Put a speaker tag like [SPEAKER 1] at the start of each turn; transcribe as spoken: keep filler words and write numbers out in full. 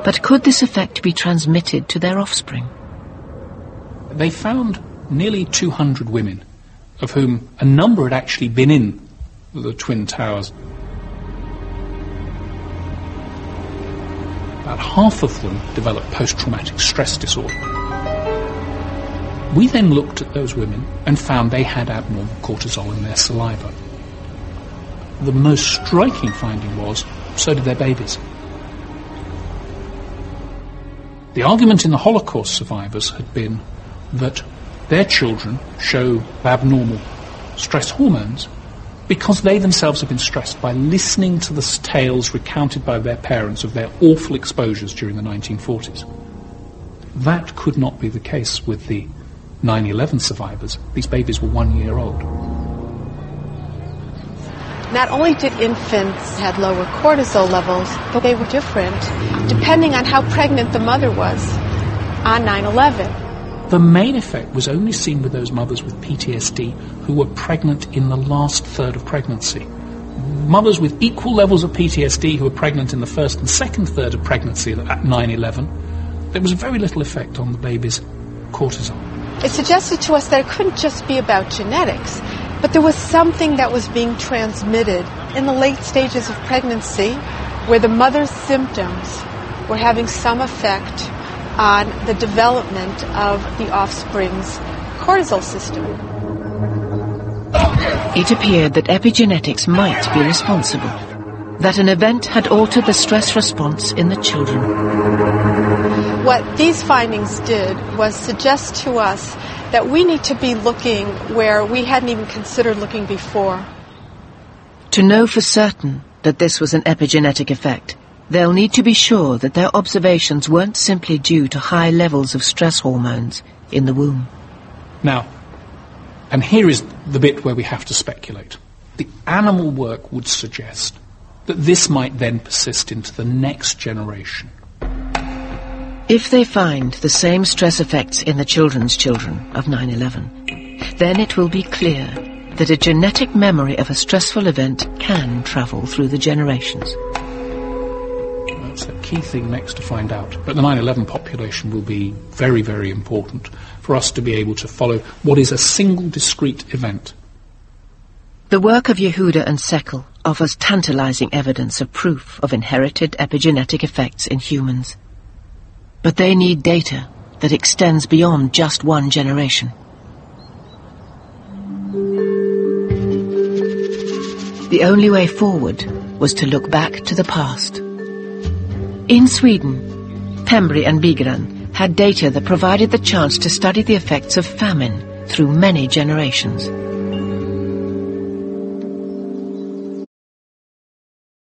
[SPEAKER 1] But could this effect be transmitted to their offspring?
[SPEAKER 2] They found nearly two hundred women, of whom a number had actually been in the Twin Towers. About half of them developed post-traumatic stress disorder. We then looked at those women and found they had abnormal cortisol in their saliva. The most striking finding was, so did their babies. The argument in the Holocaust survivors had been that their children show abnormal stress hormones because they themselves have been stressed by listening to the tales recounted by their parents of their awful exposures during the nineteen forties. That could not be the case with the nine eleven survivors. These babies were one year old.
[SPEAKER 3] Not only did infants have lower cortisol levels, but they were different depending on how pregnant the mother was on nine eleven.
[SPEAKER 2] The main effect was only seen with those mothers with P T S D who were pregnant in the last third of pregnancy. Mothers with equal levels of P T S D who were pregnant in the first and second third of pregnancy at nine eleven, there was very little effect on the baby's cortisol.
[SPEAKER 3] It suggested to us that it couldn't just be about genetics, but there was something that was being transmitted in the late stages of pregnancy where the mother's symptoms were having some effect on the development of the offspring's cortisol system.
[SPEAKER 1] It appeared that epigenetics might be responsible, that an event had altered the stress response in the children.
[SPEAKER 3] What these findings did was suggest to us that we need to be looking where we hadn't even considered looking before.
[SPEAKER 1] To know for certain that this was an epigenetic effect, they'll need to be sure that their observations weren't simply due to high levels of stress hormones in the womb.
[SPEAKER 2] Now, and here is the bit where we have to speculate. The animal work would suggest that this might then persist into the next generation.
[SPEAKER 1] If they find the same stress effects in the children's children of nine eleven, then it will be clear that a genetic memory of a stressful event can travel through the generations.
[SPEAKER 2] That's a key thing next to find out. But the nine eleven population will be very, very important for us to be able to follow what is a single discrete event.
[SPEAKER 1] The work of Yehuda and Sekel offers tantalizing evidence of proof of inherited epigenetic effects in humans. But they need data that extends beyond just one generation. The only way forward was to look back to the past. In Sweden, Pembry and Bigran had data that provided the chance to study the effects of famine through many generations.